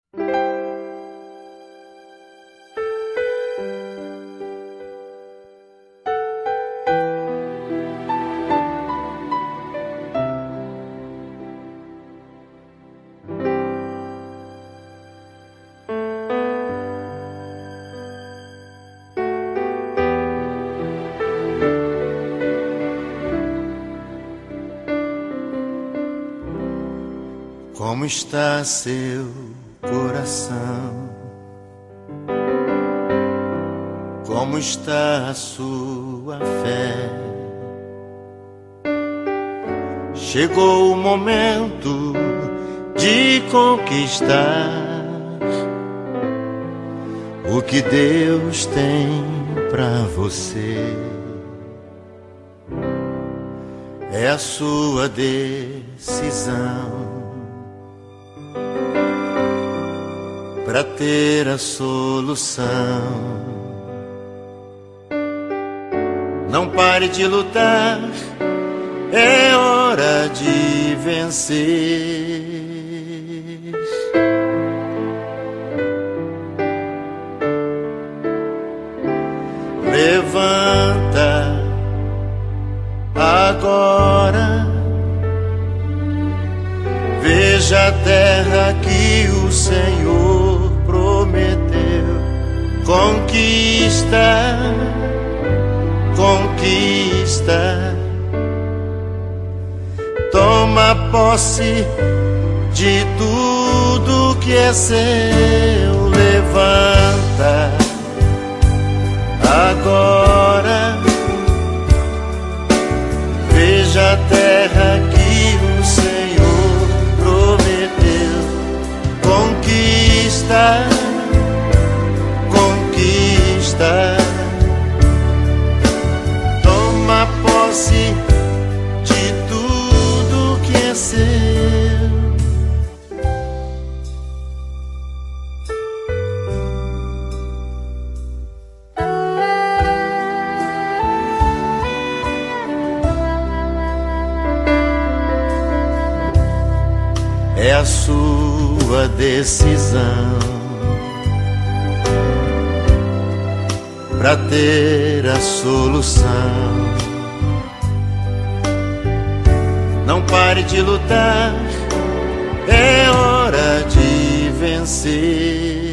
Como está seu coração? Como está a sua fé? Chegou o momento de conquistar o que Deus tem pra você. É a sua decisão pra ter a solução. Não pare de lutar, é hora de vencer. Levanta agora, veja a terra que o Senhor prometeu. Conquista, conquista. Toma posse de tudo que é seu. Levanta agora, veja a terra que o Senhor prometeu. Conquista, conquista. Toma posse de tudo que é seu. É a sua decisão pra ter a solução. Não pare de lutar, é hora de vencer.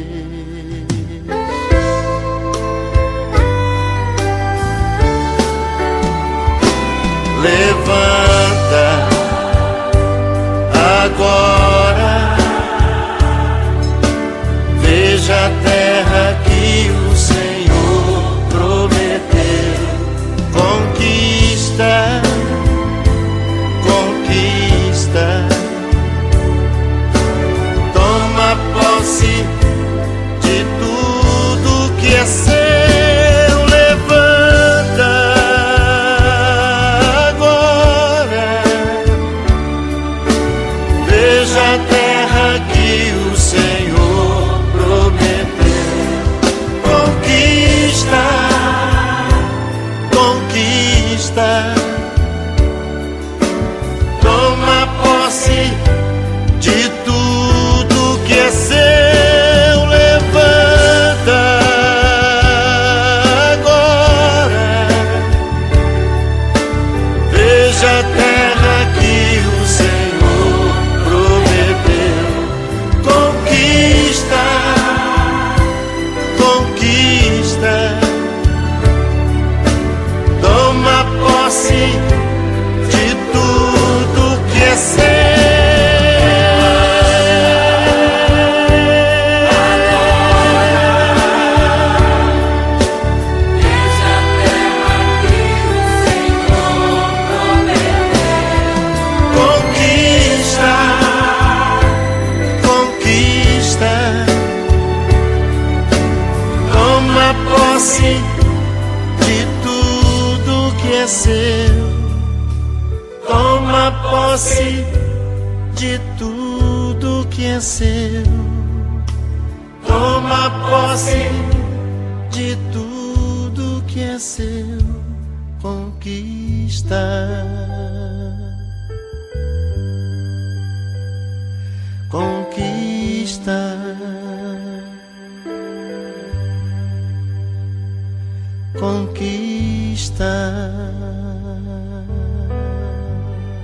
Levanta agora, veja a terra que o Senhor prometeu. Conquista, conquista. Toma posse de tudo que é seu. Levanta agora, veja a terra que o Senhor prometeu. Conquista, conquista. Toma posse de tudo que é seu. Levanta agora, veja a terra que o Senhor prometeu. Conquista, conquista. Toma posse de tudo que é seu. Conquista, conquista. Toma posse de tudo que é seu. Toma posse de tudo que é seu. Toma posse de tudo que é seu. Conquista, conquista. conquista.